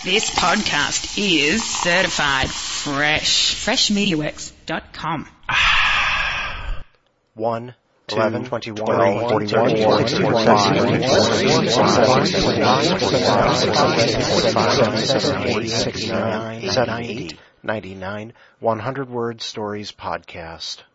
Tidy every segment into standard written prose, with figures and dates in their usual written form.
This podcast is certified fresh. FreshMediaWorks.com. 1, 11, 21, 41, 42, 99, 100 Word Stories Podcast.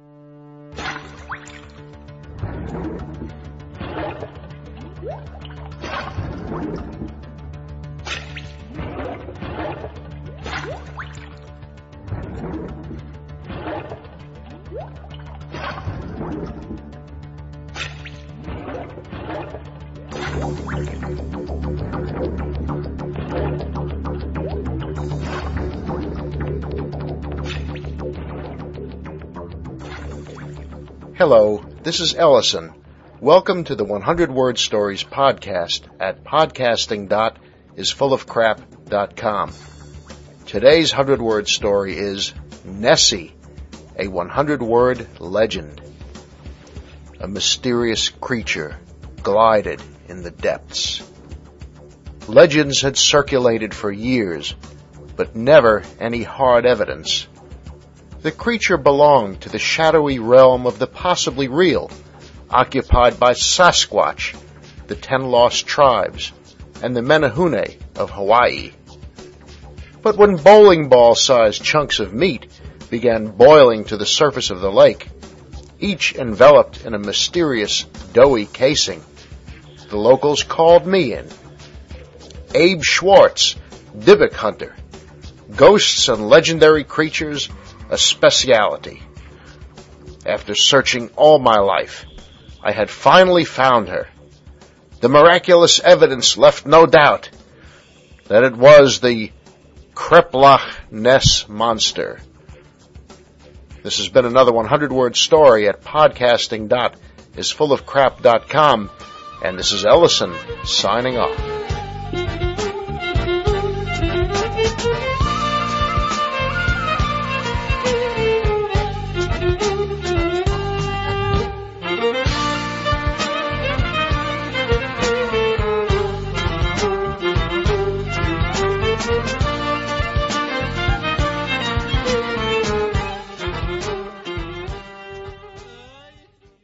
Hello, this is Ellison. Welcome to the 100 Word Stories podcast at podcasting.isfullofcrap.com. Today's 100-word story is Nessie, a 100-word legend. A mysterious creature glided in the depths. Legends had circulated for years, but never any hard evidence. The creature belonged to the shadowy realm of the possibly real, occupied by Sasquatch, the 10 lost tribes, and the Menehune of Hawaii. But when bowling ball-sized chunks of meat began boiling to the surface of the lake, each enveloped in a mysterious, doughy casing, the locals called me in. Abe Schwartz, Dybbuk hunter. Ghosts and legendary creatures, a speciality. After searching all my life, I had finally found her. The miraculous evidence left no doubt that it was the Kreplach Ness monster. This has been another 100-word story at podcasting.isfullofcrap.com, and this is Ellison signing off.